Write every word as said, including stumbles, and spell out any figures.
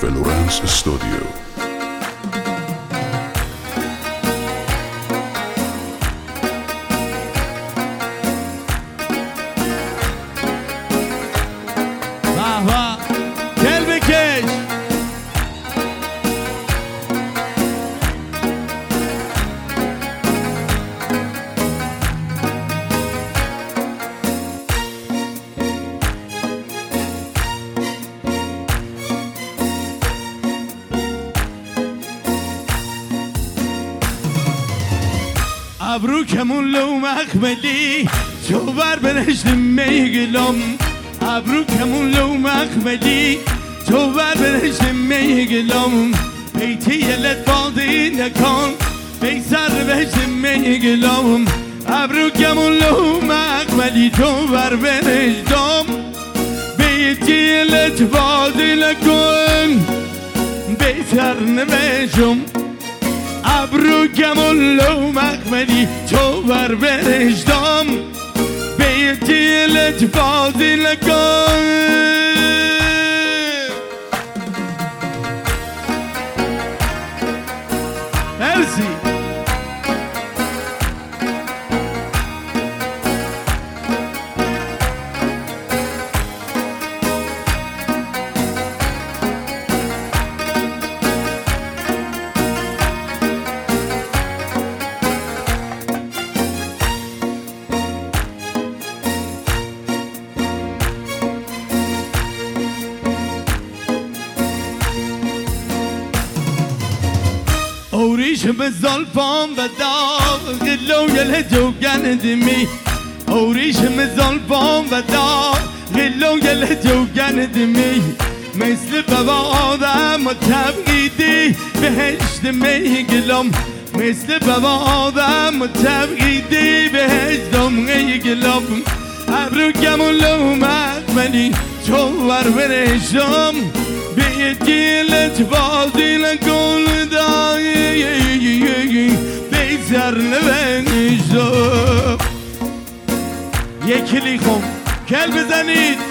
فلورنس استودیو. ابروکمون لو مخملی تو بر برشت میگلم ابروکمون لو مخملی تو بر برشت میگلم بیتی یلت بادی نکن بیسر بهشت میگلم ابروکمون لو مخملی تو بر برشتم بیتی یلت بادی نکن بیسر نبشم ابرو گمون لو مخملی تو بر برشتم به دیلت بازی لکن مرسی اوریش به زلفام و داغ غلو یل جوگن دمی اوریش به زلفام و داغ غلو یل جوگن دمی مثل بابا آدم و تبعیدی بهشت میگلم مثل بابا آدم و تبعیدی بهشت میگلم ابرو گمون لو مخملی تو بر برشتم به دیلت بازی لکن دایی بیزر نبنشتم یکی لیخم کل بزنید